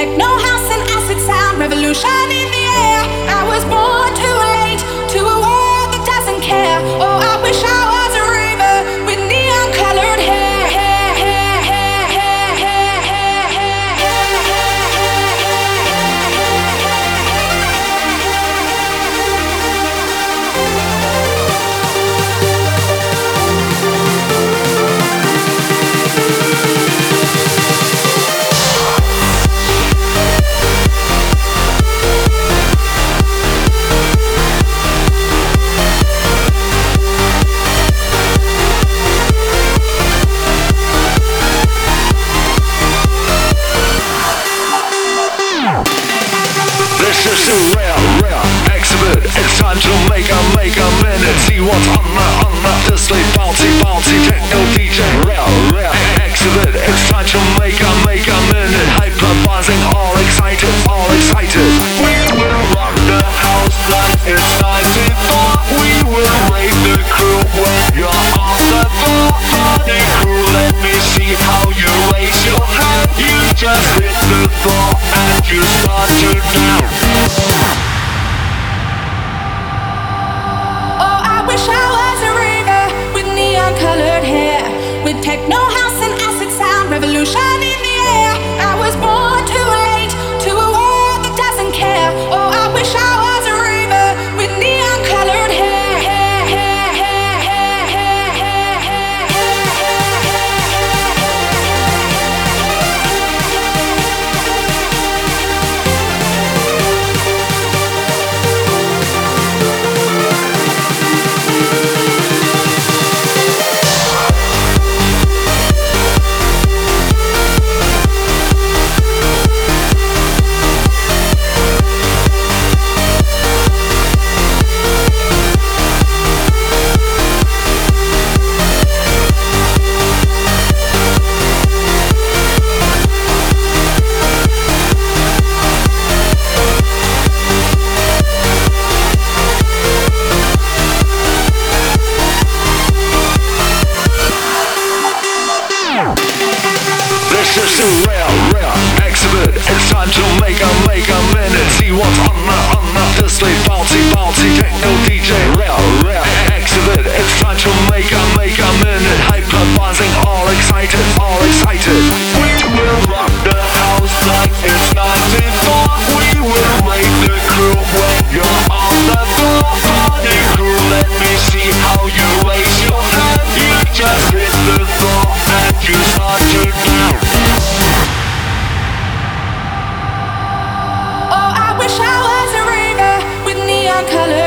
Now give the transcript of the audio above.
techno house and acid sound, revolution in the air. I was born too late to a world that doesn't care. Oh, I wish I was a raver with neon colored hair. This is a rare exhibit. It's time to make a minute. See what's on the sleep. Bouncy techno DJ. Rare exhibit. It's time to make a minute. Hyper buzzing, all excited. We will rock the house like it's 94. We will raid the crew when you're on the floor. Party crew, let me see how you raise your hand. You just hit the floor and you start to dance. Oh, I wish I was a raver with neon colored hair, with techno house and acid sound, revolution in the air. I was born too late to a world that doesn't care. Oh, I wish I was a raver with neon colored hair. This is a rare exhibit. It's time to make a minute. See what's on the sleep. Bouncy techno DJ. Rare exhibit. It's time to make a minute. Hyper buzzing, all excited. We will rock the house like it's 94. We will raid the crew when you're on the floor. Party crew, let me see how you raise your hand. You just hit the floor and you start to dance. Oh, I wish I was a raver with neon colored